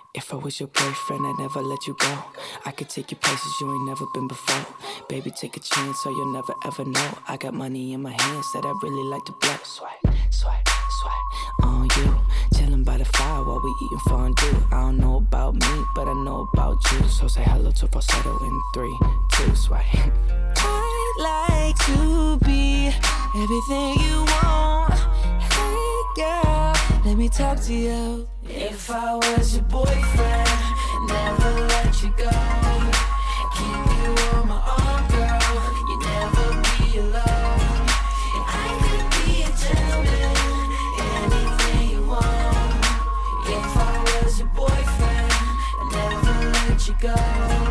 If I was your boyfriend, I'd never let you go. I could take you places you ain't never been before. Baby, take a chance so you'll never ever know. I got money in my hands that I really like to blow. Swipe, swipe, swipe on you. Chillin' by the fire while we eating fondue. I don't know about me, but I know about you. So say hello to falsetto in 3, 2, swipe. I'd like to be everything you want. Hey girl, let me talk to you. If I was your boyfriend, never let you go. Keep you on my arm, girl. You never be alone. I could be a gentleman, anything you want. If I was your boyfriend, never let you go.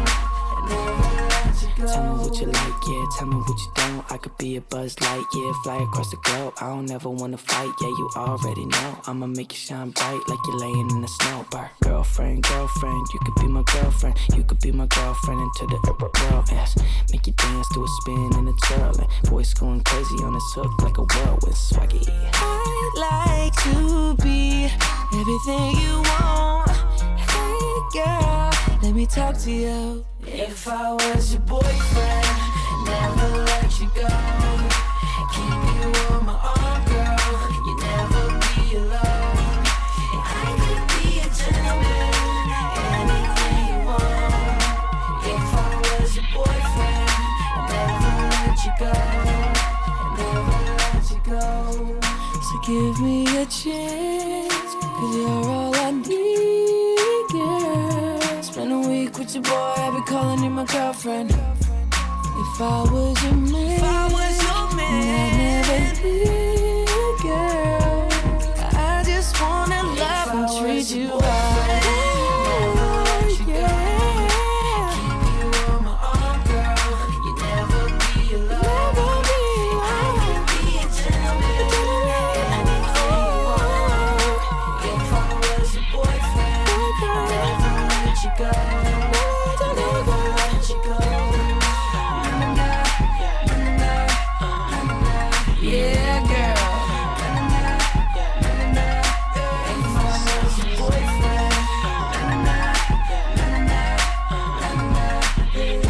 Tell me what you like, yeah, tell me what you don't. I could be a Buzz Light, yeah, fly across the globe. I don't ever wanna fight, yeah, you already know. I'ma make you shine bright like you're laying in the snow. Bar. Girlfriend, girlfriend, you could be my girlfriend. You could be my girlfriend into the world, yes. Make you dance to a spin and a twirl. And voice going crazy on this hook like a whirlwind swaggy. I'd like to be everything you want. Hey girl, let me talk to you. If I was your boyfriend, never let you go. Keep you on my arm, girl. You never be alone. I could be a gentleman, anything you want. If I was your boyfriend, never let you go. Never let you go. So give me a chance, 'cause you're all I need, girl. Spend a week with your boy, I'll be calling you my girlfriend. If I was your man, I'd never leave, girl. I just wanna love and treat you right.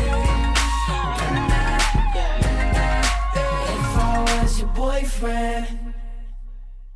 Friend.